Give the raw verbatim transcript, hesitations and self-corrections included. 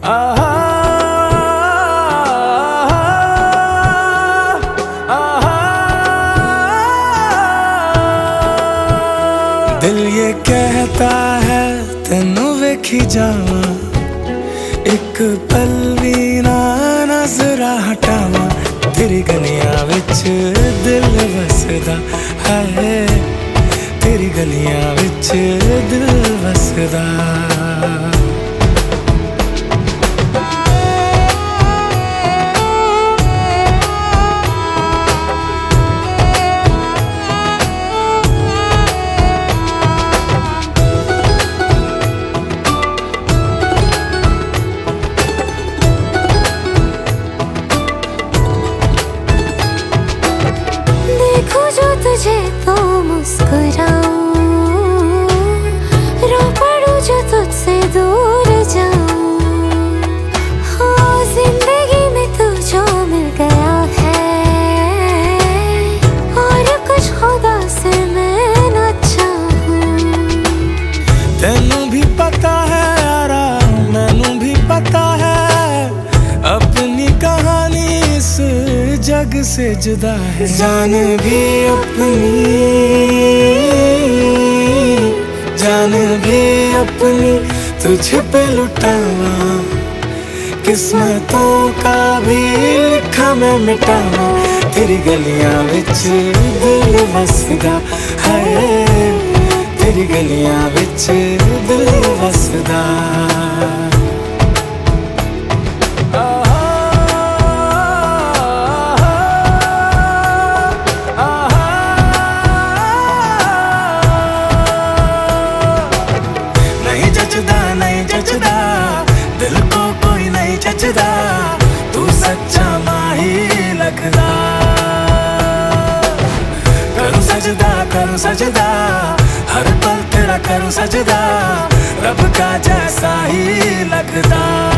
आहा, आहा, दिल ये कहता है तेनू वेखी जावा, एक पल भी ना नजरा हटावा, तेरी गलियां विच दिल वसदा है, तेरी गलियां विच दिल वसदा। तुझे तो मुस्कुराऊं, रो पड़ूं जो तुझसे दूर जाऊं। हाँ, जिंदगी में तू जो मिल गया है, और कुछ खुदा से मैं न चाहूं। तेनू भी पता है यारा, मैनू भी पता है, अपनी कहानी इस जग से जुदा है। जान भी अपनी, जान भी अपनी तुझ पे लुटावा, किस्मतों का भी लिखा मैं मिटावा, तेरी गलियां विच दिल वसदा है, तेरी गलियां विच दिल वसदा। नहीं जचदा दिल को कोई नहीं जचदा, तू सच्चा माही लगदा। करूं सजदा करूं सजदा, हर पल तेरा करूं सजदा, रब का जैसा ही लगदा।